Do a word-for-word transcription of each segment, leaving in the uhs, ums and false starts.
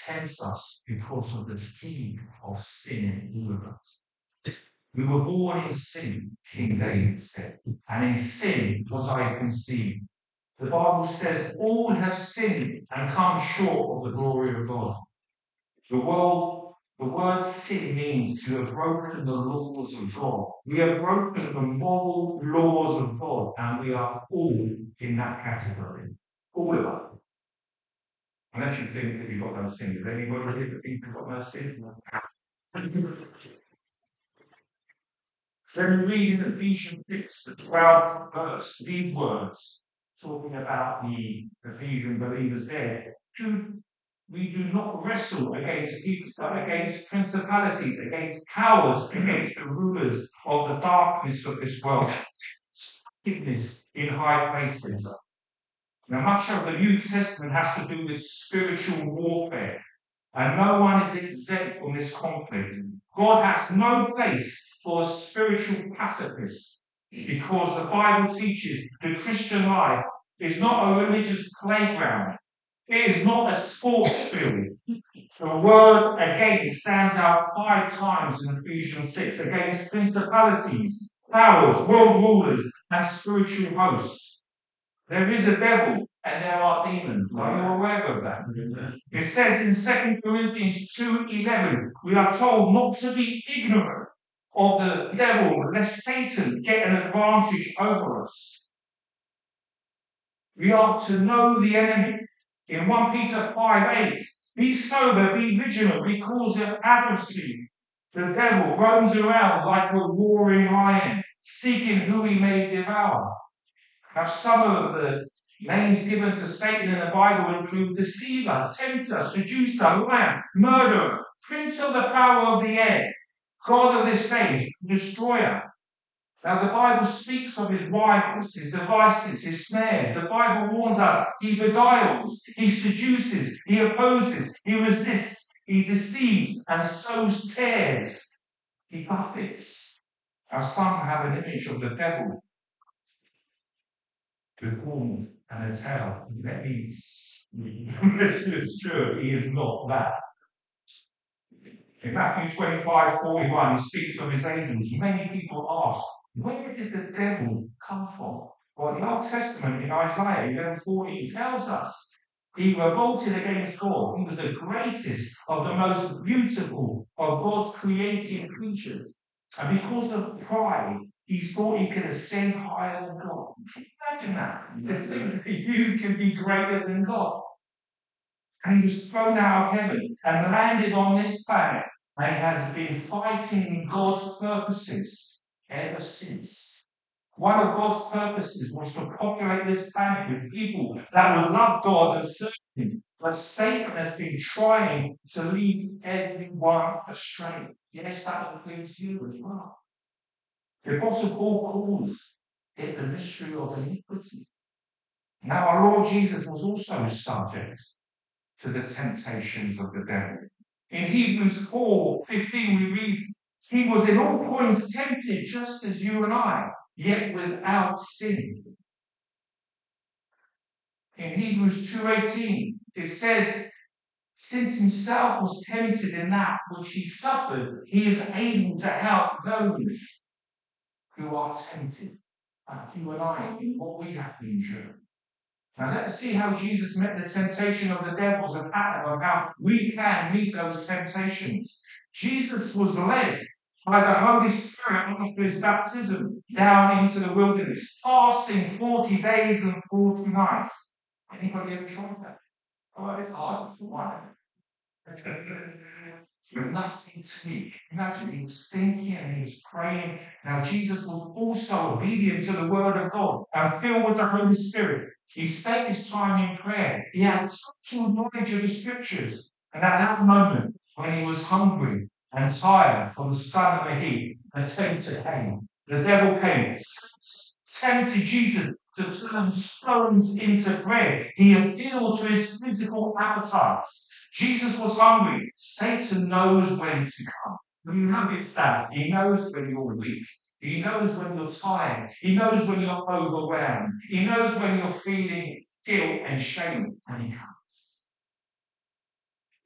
tempts us because of the seed of sin in all of us. We were born in sin, King David said, and in sin was I conceived. The Bible says all have sinned and come short of the glory of God. The world, the word sin means to have broken the laws of God. We have broken the moral laws of God, and we are all in that category. All of us. Unless you think that you've got no sin. Is anybody here that think you've got no sin? So we read in Ephesians six, the twelfth verse, these words, talking about the Ephesian believers there. Do, we do not wrestle against people, against principalities, against powers, against the rulers of the darkness of this world. Wickedness in high places. Now, much of the New Testament has to do with spiritual warfare, and no one is exempt from this conflict. God has no place for a spiritual pacifist, because the Bible teaches the Christian life is not a religious playground. It is not a sports field. The word again stands out five times in Ephesians six against principalities, powers, world rulers, and spiritual hosts. There is a devil and there are demons. Are you aware of that? It says in Second Corinthians two eleven, we are told not to be ignorant of the devil, lest Satan get an advantage over us. We are to know the enemy. In First Peter five eight, be sober, be vigilant, because your adversary, the devil, roams around like a roaring lion, seeking who he may devour. Now, some of the names given to Satan in the Bible include deceiver, tempter, seducer, liar, murderer, prince of the power of the air, god of this age, destroyer. Now, the Bible speaks of his wiles, his devices, his snares. The Bible warns us he beguiles, he seduces, he opposes, he resists, he deceives and sows tares. He buffets. Now, some have an image of the devil with horns and a tail. Let me, it's true, he is not that. In Matthew twenty-five forty-one, he speaks of his angels. Many people ask, where did the devil come from? Well, the Old Testament in Isaiah eleven fourteen tells us he revolted against God. He was the greatest of the most beautiful of God's created creatures. And because of pride, he thought he could ascend higher than God. Can you imagine that? To think that you can be greater than God. And he was thrown out of heaven and landed on this planet and has been fighting God's purposes ever since. One of God's purposes was to populate this planet with people that would love God and serve him. But Satan has been trying to lead everyone astray. Yes, that includes you as well. The Apostle Paul calls it the mystery of iniquity. Now, our Lord Jesus was also subject to the temptations of the devil. In Hebrews four fifteen, we read, he was in all points tempted just as you and I, yet without sin. In Hebrews two eighteen, it says, since himself was tempted in that which he suffered, he is able to help those who are tempted, like you and I, in what we have to endure. Now let's see how Jesus met the temptation of the devils and pattern of how we can meet those temptations. Jesus was led by the Holy Spirit after his baptism down into the wilderness, fasting forty days and forty nights. Anybody ever tried that? Oh, it's hard. It's hard. Nothing to eat. Imagine, he was thinking and he was praying. Now, Jesus was also obedient to the word of God and filled with the Holy Spirit. He spent his time in prayer. He had total knowledge of the scriptures. And at that moment, when he was hungry and tired from the sun and the heat, the tempter came. The devil came, tempted Jesus to turn stones into bread. He appealed to his physical appetites. Jesus was hungry. Satan knows when to come. You notice that. He knows when you're weak. He knows when you're tired. He knows when you're overwhelmed. He knows when you're feeling guilt and shame, and he comes.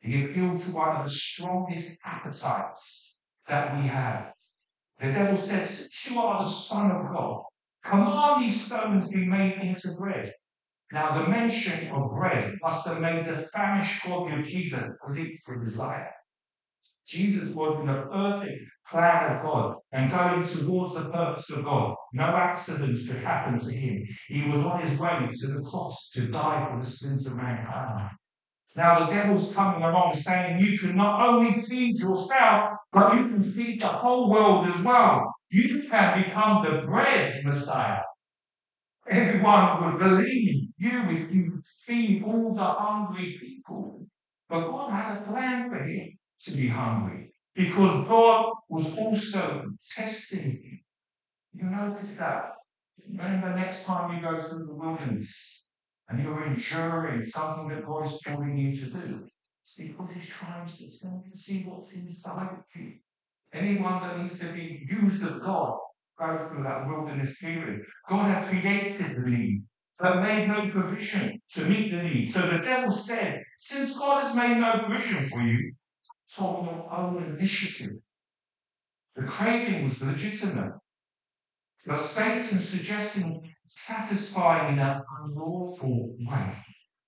He appealed to one of the strongest appetites that we have. The devil said, since you are the Son of God, command these stones be made into bread. Now, the mention of bread must have made the famished body of Jesus leap for desire. Jesus was in the perfect plan of God and going towards the purpose of God. No accidents could happen to him. He was on his way to the cross to die for the sins of mankind. Now the devil's coming along saying you can not only feed yourself, but you can feed the whole world as well. You can become the bread Messiah. Everyone would believe you if you feed all the hungry people. But God had a plan for him to be hungry because God was also testing him. You notice that? Remember next time you go through the wilderness and you're enduring something that God is telling you to do. It's because he's trying to, to see what's inside of you. Anyone that needs to be used of God goes through that wilderness period. God had created the need, but made no provision to meet the need. So the devil said, since God has made no provision for you, it's on your own initiative. The craving was legitimate. But Satan suggesting satisfying in an unlawful way.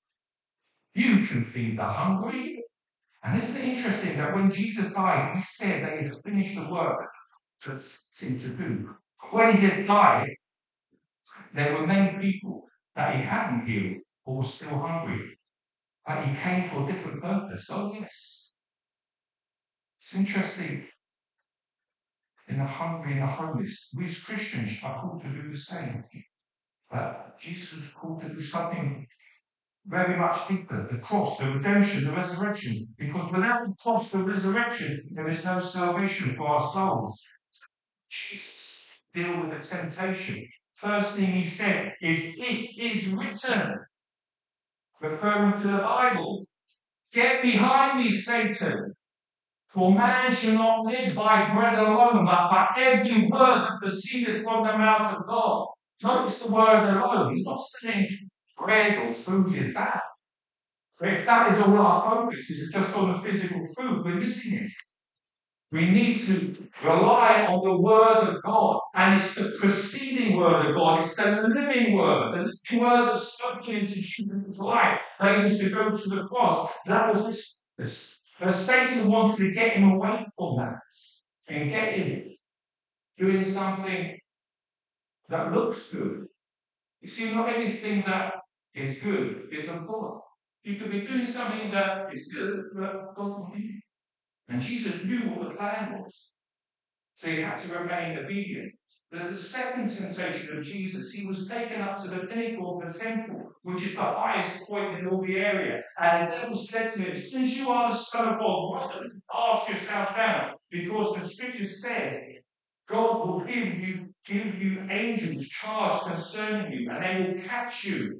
You can feed the hungry. And isn't it interesting that when Jesus died, he said that he had finished the work that seemed to do. When he had died, there were many people that he hadn't healed who were still hungry. But he came for a different purpose. Oh, yes. It's interesting. In the hungry and the homeless, we as Christians are called to do the same. But Jesus was called to do something very much deeper, the cross, the redemption, the resurrection. Because without the cross, the resurrection, there is no salvation for our souls. Jesus deal with the temptation. First thing he said is, it is written, referring to the Bible. Get behind me, Satan. For man shall not live by bread alone, but by every word that proceedeth from the mouth of God. Notice the word alone. He's not saying bread or food is bad. But if that is all our focus, is just on the physical food, we're missing it. We need to rely on the word of God. And it's the preceding word of God. It's the living word. The living word that's spoken into Jesus' life. That he was to go to the cross. That was this. this. But Satan wanted to get him away from that. And get him doing something that looks good. You see, not everything that is good is of God. You could be doing something that is good, but God's not in it. And Jesus knew what the plan was. So he had to remain obedient. The, the second temptation of Jesus, he was taken up to the pinnacle of the temple, which is the highest point in all the area. And the devil said to him, since you are the Son of God, why don't you cast yourself down? Because the scripture says, God will give you, give you angels charged concerning you, and they will catch you.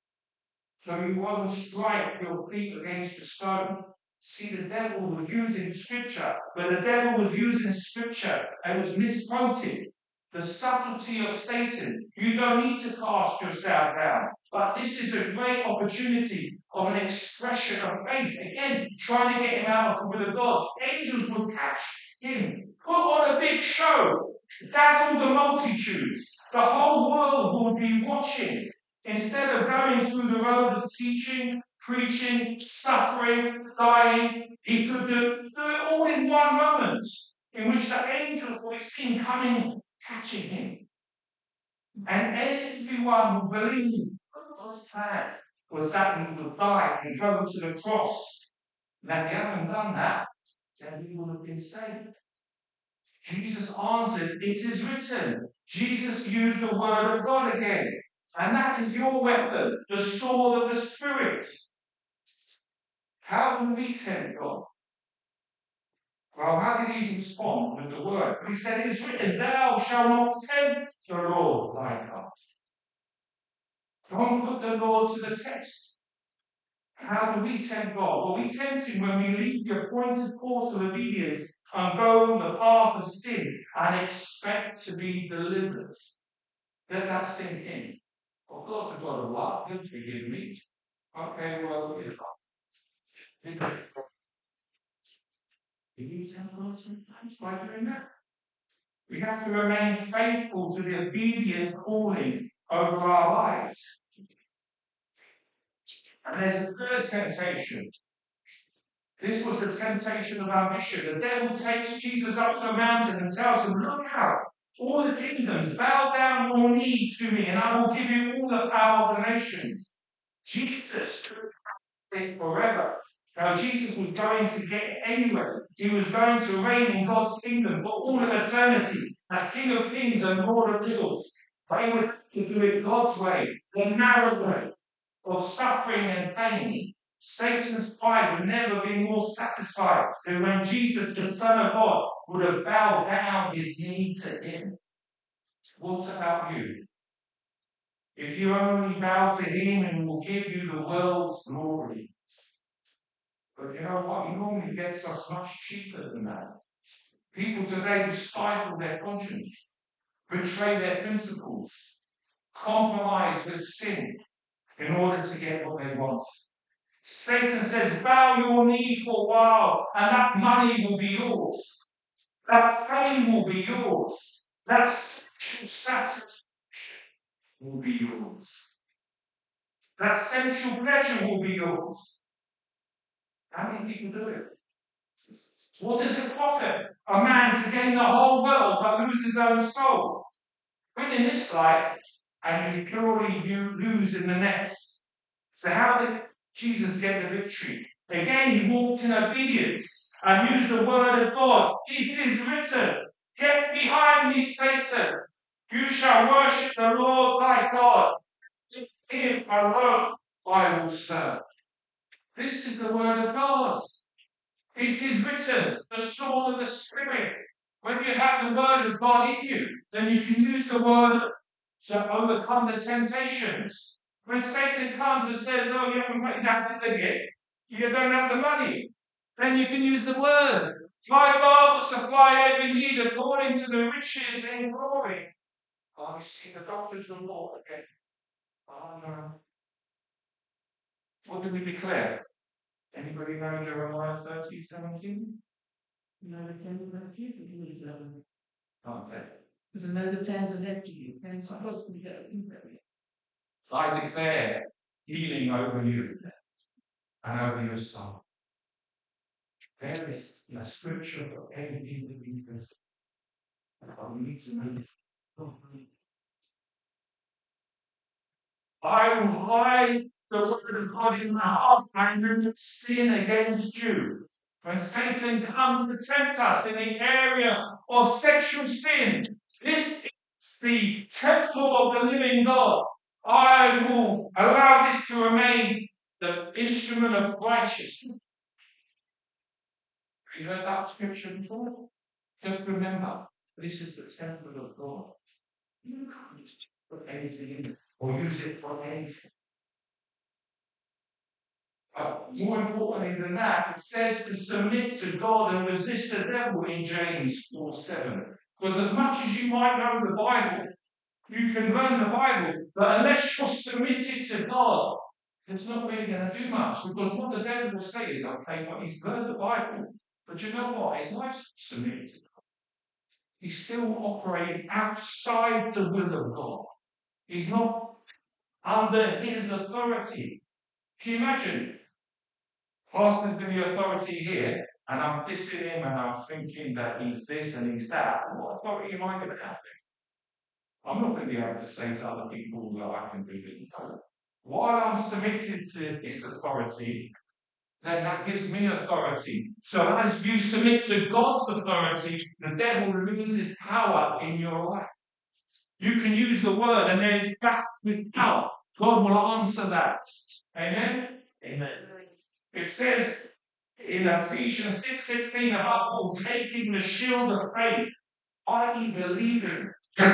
So you won't strike your feet against a stone. See, the devil was using scripture, but the devil was using scripture and was misquoted. The subtlety of Satan. You don't need to cast yourself down. But this is a great opportunity of an expression of faith. Again, trying to get him out of the will of God. Angels will catch him. Put on a big show. Dazzle the multitudes. The whole world will be watching. Instead of going through the road of teaching, preaching, suffering, dying, he could do, do it all in one moment, in which the angels will be seen coming, catching him. And everyone will believe God's plan was that he would die and go to the cross. Now, if he hadn't done that, then he would have been saved. Jesus answered, it is written. Jesus used the word of God again. And that is your weapon, the sword of the Spirit. How can we tempt God? Well, how did he respond with the word? He said, it is written, thou shalt not tempt the Lord thy God. Don't put the Lord to the test. How do we tempt God? Well, we tempt him when we leave the appointed course of obedience and go on the path of sin and expect to be delivered. Let that sink in. Well, God's a God of love. He'll forgive me. Okay, well, We use our God sometimes by doing that. We have to remain faithful to the obedience calling over our lives. And there's a third temptation. This was the temptation of ambition. The devil takes Jesus up to a mountain and tells him, look out, all the kingdoms, bow down your knee to me, and I will give you all the power of the nations. Jesus could forever. Now, Jesus was going to get anywhere. He was going to reign in God's kingdom for all of eternity as King of Kings and Lord of Lords. But he would have to do it God's way, the narrow way of suffering and pain. Satan's pride would never be more satisfied than when Jesus, the Son of God, would have bowed down his knee to him. What about you? If you only bow to him, and he will give you the world's glory. But you know what? He normally gets us much cheaper than that. People today stifle their conscience, betray their principles, compromise with sin in order to get what they want. Satan says, bow your knee for a while, and that money will be yours. That fame will be yours. That sexual satisfaction will be yours. That sensual pleasure will be yours. How many people do it? What does it profit a man to gain the whole world but lose his own soul? Win in this life, and you purely you lose in the next. So how did Jesus get the victory? Again, he walked in obedience and used the word of God. It is written, get behind me, Satan. You shall worship the Lord thy God. Him alone I will serve. This is the word of God. It is written, the sword of the Spirit. When you have the word of God in you, then you can use the word to overcome the temptations. When Satan comes and says, oh, you haven't paid that bill yet, you don't have the money, then you can use the word. My God will supply every need according to the riches in glory. Oh, you see, the doctrines of the Lord again. Oh, no. What do we declare? Anybody know Jeremiah thirty, seventeen? No, the candle that you can um, Can't say. because I know the plans are left to you. Plans are supposed to be there. I declare healing over you and over your soul. There is a scripture for every believer. We need to move. I will hide the word of God in my heart and not sin against you. When Satan comes to tempt us in the area of sexual sin, this is the temple of the living God. I will allow this to remain the instrument of righteousness. Have you heard that scripture before? Just remember, this is the temple of God. You can't just put anything in it or use it for anything. Uh, more importantly than that, it says to submit to God and resist the devil in James four seven. Because as much as you might know the Bible, you can learn the Bible, but unless you're submitted to God, it's not really going to do much. Because what the devil will say is, okay, well, he's learned the Bible, but you know what? His life's submitted to God. He's still operating outside the will of God. He's not under his authority. Can you imagine? Pastor's giving you authority here, and I'm dissing him and I'm thinking that he's this and he's that. What authority am I going to have? I'm not going to be able to say to other people that I can do it. While I'm submitted to his authority, then that gives me authority. So as you submit to God's authority, the devil loses power in your life. You can use the word and then it's back with power. God will answer that. Amen? Amen. It says in Ephesians six sixteen about all taking the shield of faith, I believe in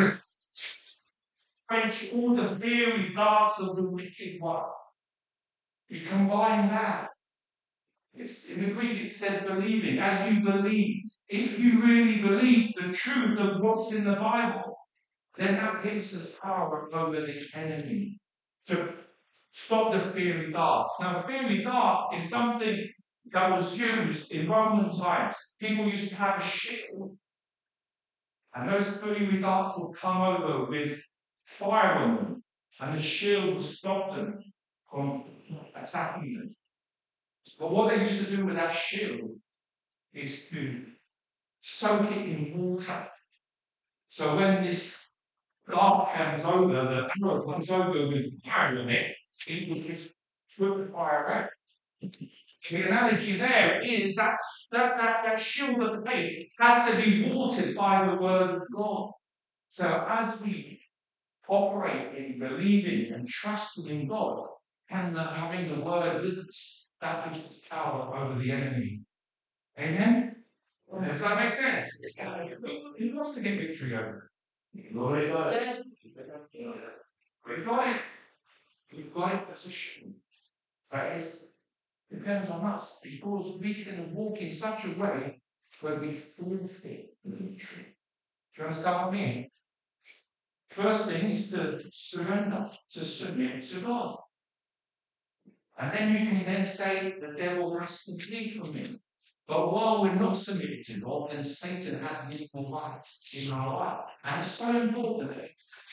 quench all the fiery darts of the wicked one. You combine that. It's, in the Greek it says believing. As you believe, if you really believe the truth of what's in the Bible, then that gives us power over the enemy to stop the fiery darts. Now, a fiery dart is something that was used in Roman times. People used to have a shield, and those fiery darts would come over with fire on them, and the shield would stop them from attacking them. But what they used to do with that shield is to soak it in water. So when this dart comes over, the arrow comes over with fire on it, it will just put the fire out. The analogy there is that, that, that, that shield of faith has to be watered by the word of God. So as we operate in believing and trusting in God and having the word with us, that gives us power over the enemy. Amen? Does that make sense? Who wants to get victory over it? We've got it. We've got it. We've got it positioned. That is, depends on us, because we can walk in such a way where we forfeit the victory. Do you understand what I mean? First thing is to surrender, to submit to God. And then you can then say, the devil has to flee from me. But while we're not submitted to God, then Satan has legal rights in our life. And it's so important that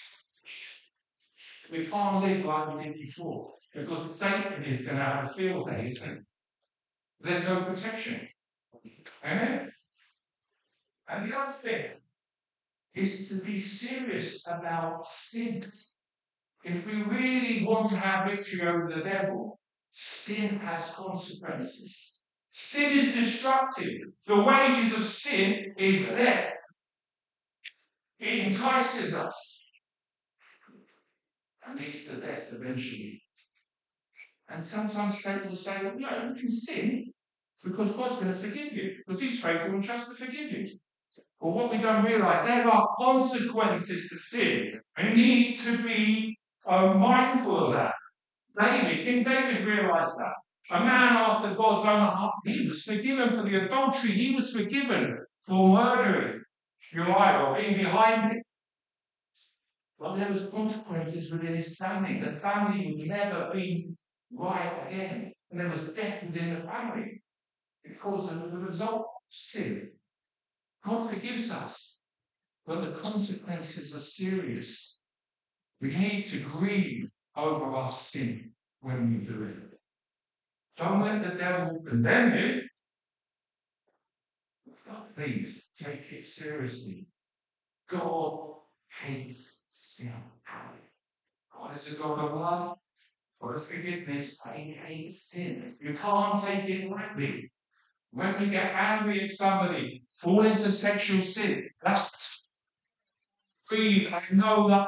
we can't live like we did before. Because Satan is going to have a field day, isn't it? There's no protection. Amen? And the other thing is to be serious about sin. If we really want to have victory over the devil, sin has consequences. Sin is destructive. The wages of sin is death. It entices us and leads to death eventually. And sometimes Satan will say, well, no, you can sin because God's going to forgive you, because he's faithful and just to forgive you. But what we don't realise, there are consequences to sin. We need to be uh, mindful of that. David, King David realised that. A man after God's own heart, he was forgiven for the adultery, he was forgiven for murdering Uriah or being behind it. But there was consequences within his family. The family would never be right again. And there was death within the family because of the result of sin. God forgives us, but the consequences are serious. We need to grieve over our sin when we do it. Don't let the devil condemn you. But please take it seriously. God hates sin. God is a God of love, God of forgiveness, but he hates sin. You can't take it lightly. When we get angry at somebody, fall into sexual sin, that's breathe. I know that.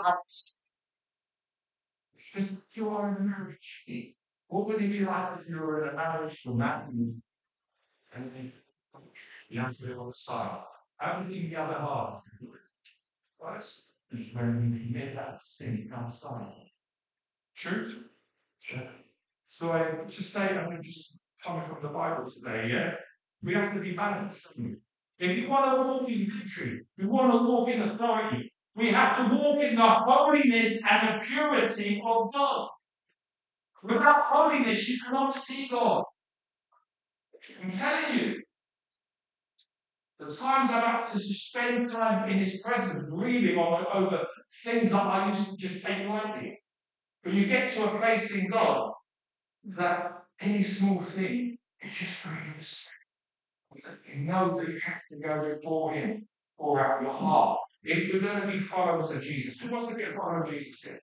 Because you are in a marriage. What would it be like if you were in a marriage for that? And you have to be on the side. How would you the other half? First is when we commit that sin outside. Truth? Yeah. So I just say, I'm just coming from the Bible today, yeah? We have to be balanced. If you want to walk in victory, we want to walk in authority, we have to walk in the holiness and the purity of God. Without holiness, you cannot see God. I'm telling you, the times I've had to spend time in His presence, reading on, over things that I used to just take lightly. But you get to a place in God that any small thing is just brings. You know that you have to go before Him, pour out your heart. If you're going to be followers of Jesus, who wants to be a follower of Jesus here?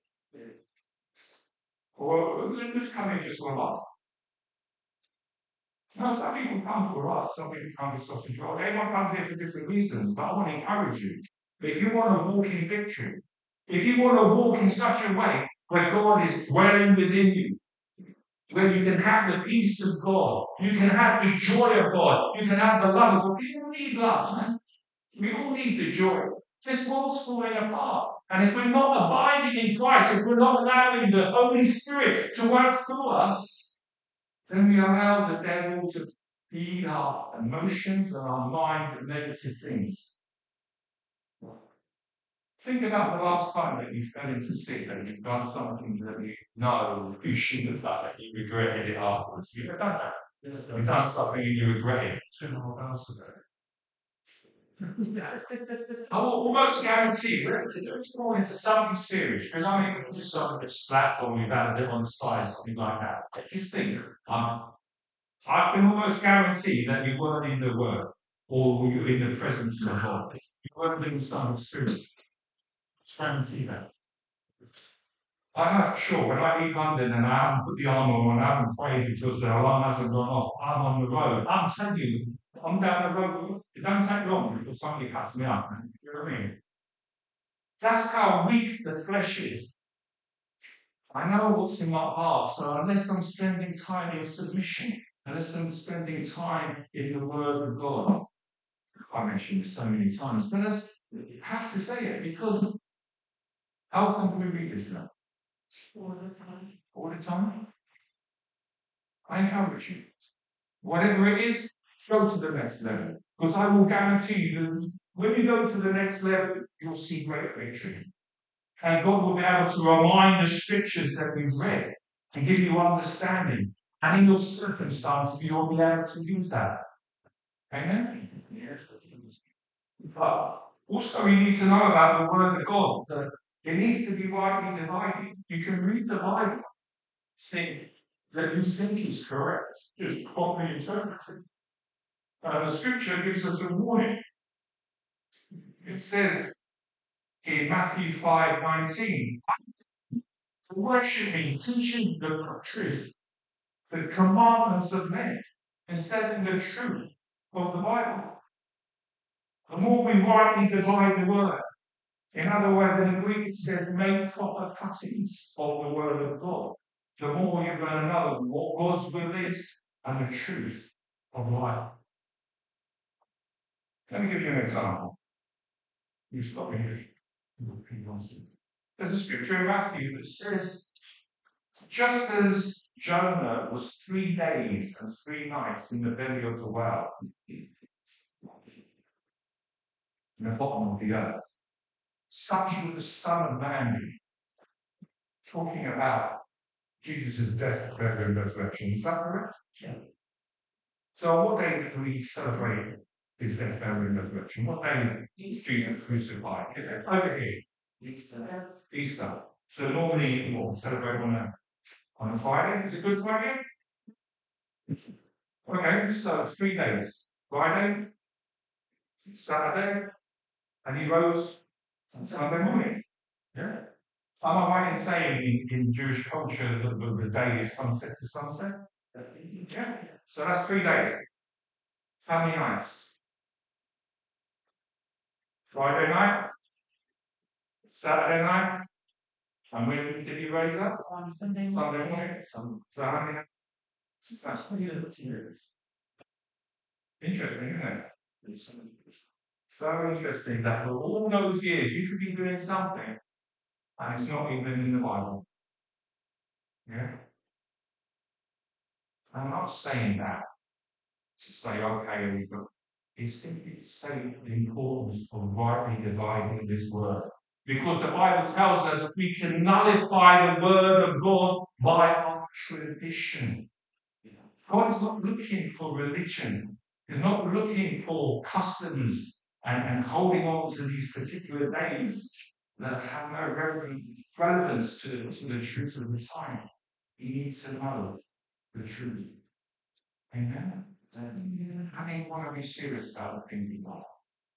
Or who's coming just for a laugh? No, some people come for us, some people come for sausage roll. Everyone comes here for different reasons, but I want to encourage you. If you want to walk in victory, if you want to walk in such a way where God is dwelling within you, where you can have the peace of God, you can have the joy of God, you can have the love of God. We all need love, man. We all need the joy. This world's falling apart. And if we're not abiding in Christ, if we're not allowing the Holy Spirit to work through us, then we allow the devil to feed our emotions and our mind with negative things. Think about the last time that you fell into sin and you've done something that you know you shouldn't have done and you regretted it afterwards. You've done that. You've done something and you regret it. Two and a half hours ago. I will almost guarantee we're going into something serious because I mean, if something that's slapped on me about a bit on the side, something like that. Just think, um, I can almost guarantee that you weren't in the Word or you were in the presence of God. You weren't in some spirit. I guarantee that. I know for sure when I leave London and I haven't put the arm on and I haven't prayed because the alarm hasn't gone off, I'm on the road. I'm telling you, I'm down the road. It don't take long before somebody cuts me up. You know what I mean? That's how weak the flesh is. I know what's in my heart, so unless I'm spending time in submission, unless I'm spending time in the Word of God, I mentioned this so many times, but I have to say it because how often do we read this now? All the time. All the time? I encourage you. Whatever it is, go to the next level. Because I will guarantee you, when you go to the next level, you'll see great victory. And God will be able to remind the scriptures that we've read and give you understanding. And in your circumstances, you'll be able to use that. Amen? Yes. But also, you need to know about the Word of God. That it needs to be rightly divided. You can read the Bible, think that you think is correct, is properly interpreted. Uh, the Scripture gives us a warning. It says in Matthew five nineteen, worship me, teaching the truth, the commandments of men, instead of the truth of the Bible. The more we rightly divide the word, in other words, in the Greek it says make proper cuttings of the word of God. The more you're going to know what God's will is and the truth of life. Let me give you an example. You stop me if you want to. There's a scripture in Matthew that says, just as Jonah was three days and three nights in the belly of the whale, in the bottom of the earth, such will the Son of Man be. Talking about Jesus' death, burial, and resurrection. Is that correct? Yeah. So what day do we celebrate his death, burial, and resurrection? What day is Jesus crucified? Over here. Easter. Easter. So normally we'll celebrate on a on a Friday. Is it Good Friday? Okay, so it's three days. Friday, Saturday, and he rose Sunday morning. Yeah. Am I right in saying in, in Jewish culture that the, the day is sunset to sunset? Yeah. So that's three days. How many nights? Friday night, Saturday night, and when did he raise up? On Sunday morning. Sunday morning. So how many? That's pretty good. Interesting, isn't it? So interesting that for all those years you could be doing something and it's not even in the Bible. Yeah? I'm not saying that to say, okay, but it's simply to say the importance of rightly dividing this word. Because the Bible tells us we can nullify the word of God by our tradition. God is not looking for religion. He's not looking for customs and, and holding on to these particular days that have no relevance to, to the truth of the time. You need to know the truth. Amen? How many want to be serious about the things of God?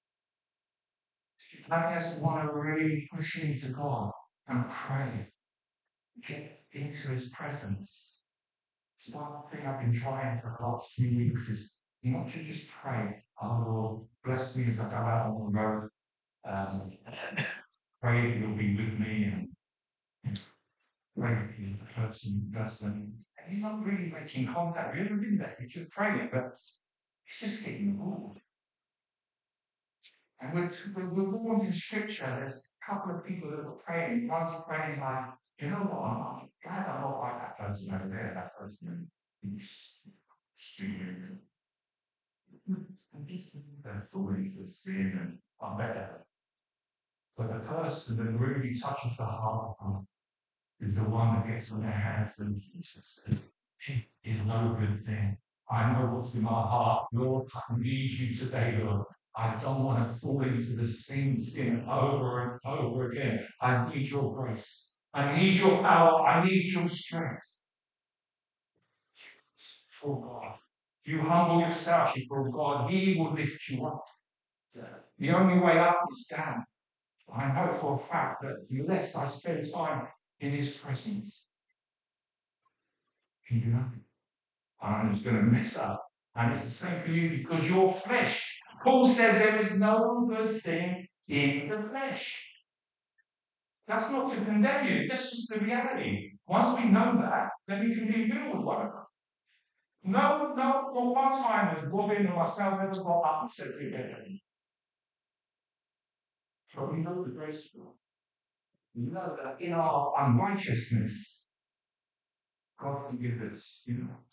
How many just want to really push into God and pray? Get into His presence. It's one thing I've been trying for the last few weeks is not to just pray, oh Lord, bless me as I go out on the road. Um, pray that you'll be with me and pray that you're the person who does them. And you're not really making contact. You're really that. You're just praying, but it's just getting bored. And we're, we're, we're warned in scripture, there's a couple of people that were praying. One's praying like, you know what, I'm glad I'm not like that person over there, that person. He's stupid. They're falling into sin and I'm better. But the person that really touches the heart of God is the one that gets on their hands and Jesus is no good thing I know what's in my heart. Lord, I need you today, Lord. I don't want to fall into the same sin over and over again. I need your grace. I need your power. I need your strength. For God. You humble yourself before God, He will lift you up. The only way up is down. I know for a fact that the less I spend time in His presence, you know, I'm just going to mess up. And it's the same for you because your flesh. Paul says there is no good thing in the flesh. That's not to condemn you. That's just the reality. Once we know that, then we can be real with one another. No, no, not one time has Robin or myself ever got up and said, forget it. So we know the grace of God. We know that in our unrighteousness, God forgives us. You know.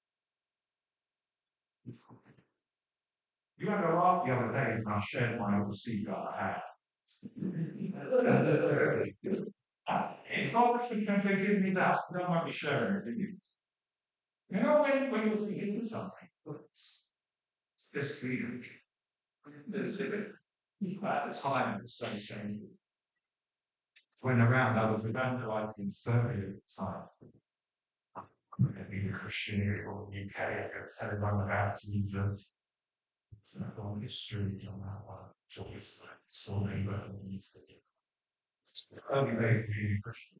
You had a laugh the other day when I shared my little seagull I had. It's not because they give me that, they don't want me sharing it. You know, when, when you're thinking of something, there's freedom, there's liberty. At the time, it was so changing. When around, I was evangelizing Serbia at the time. Being a Christian here or the U K, I could tell everyone about Jesus. It's not long history on that one. It's always like story, but it needs to be. Early days of being a Christian.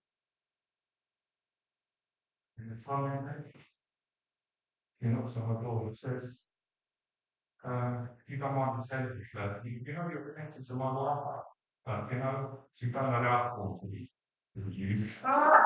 In the following day, you know, so my Lord says, uh, if you don't mind to tell you, uh, you, you know, you're connected to my life. But, you know, if you don't know alcohol to be used.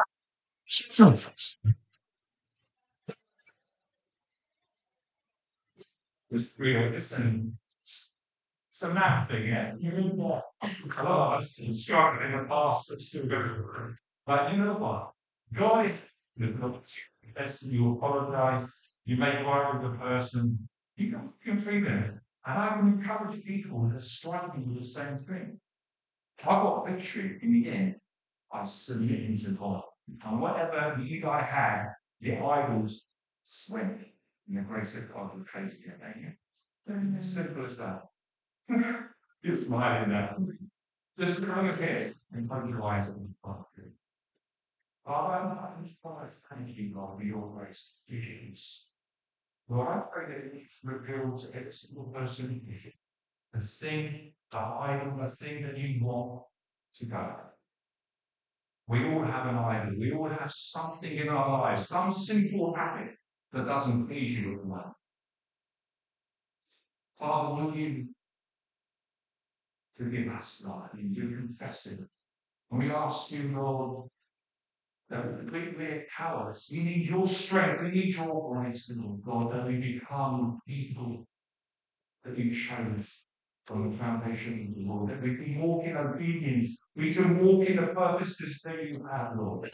It's real, listen. It's a mad thing, yeah. You know what? A lot of us have struggled in the past that still go through it. But you know what? God is the you apologize, you make right with the person, you can, you can free them. And I can encourage people that are struggling with the same thing. I got victory in the end. I submitted to God. And whatever you guys had, the idols went in the grace of God will trace it. Very as simple as that. You're smiling now. Just come your head and close your eyes and Father, I just want to thank you, God, for your grace. Jesus. Lord, I pray that it's revealed to every single person the thing, the idol, the thing that you want to go. We all have an idol. We all have something in our lives, some sinful habit that doesn't please you at the moment. Father, will you forgive us, Lord, and you confess it? And we ask you, Lord, that we, we're cowards. We need your strength. We need your grace, Lord God, that we become people that you chose from the foundation of the world. That we can walk in obedience. We can walk in the purposes that you have, Lord.